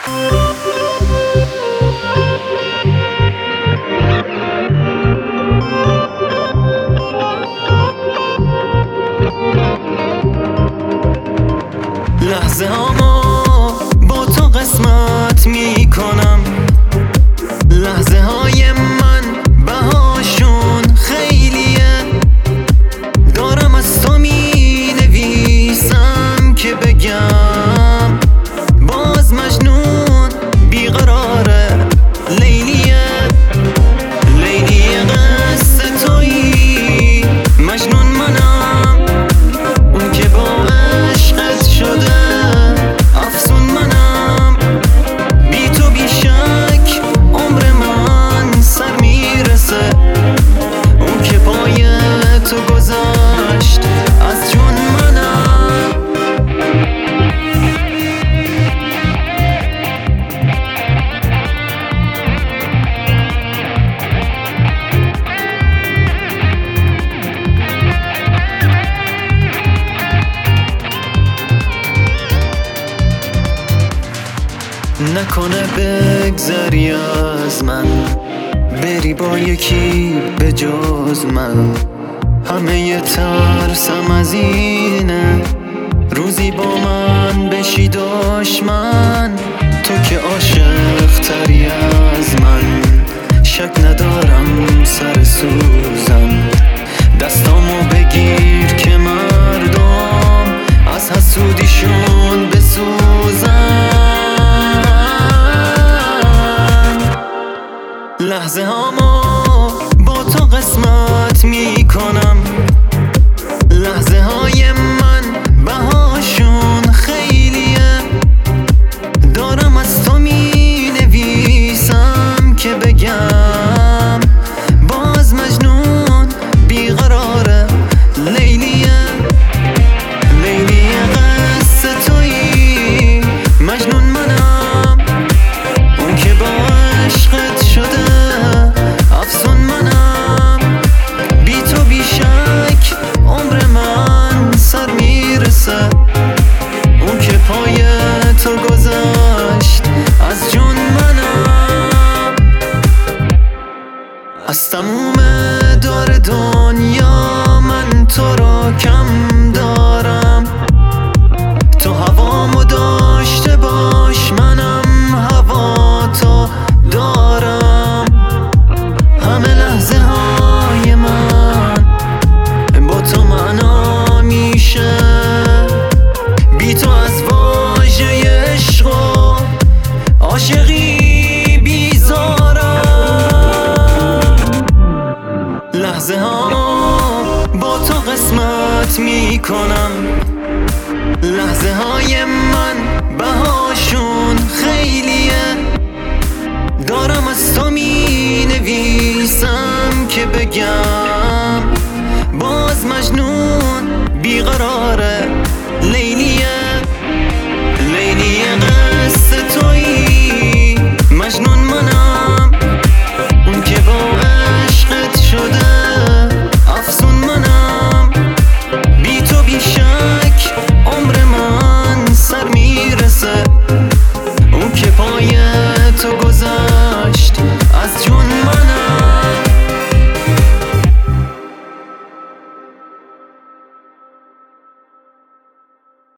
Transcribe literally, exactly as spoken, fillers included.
لحظه هامو با تو قسمت میکنم، لحظه های من بهاشون خیلیه. دارم از تو می نویسم که بگم باز مجنون بیقراره. لیلیه لیلیه قصه تویی، مجنون منم اون که با عشقت شده افسون منم. بی تو بی شک عمر من سر میرسه، اون که پای تو گذاشت از جون منم. نکنه بگذری از من، بری با یکی به جز من. همه ی ترسم از اینه روزی با من بشی دشمن. تو که عاشق تری از من، شک ندارم سر سوزم. دستامو بگیر که مردم از حسودیشون بسوزن. لحظه هامو با تو قسمت میکنم، لحظه های من بهاشون خیلیه. دارم از تو می نویسم که بگم باز مجنون بیقراره. لیلیه لیلیه قصه تویی، مجنون منم اون که با عشقت شده افسون منم. بی تو بی شک عمر من سر میرسه، اون که پای تو گذاشت از جون منم. از تموم دور دنیا من تو رو کم دارم. تو هوامو داشته باش، منم هوا تو دارم. همه لحظه های من با تو معنا میشه، بی تو از واژه عشق و عاشقی بیزارم. لحظه ها با تو قسمت میکنم، لحظه های من بهاشون خیلیه. دارم از تو می نویسم که بگم باز مجنون بیقراره.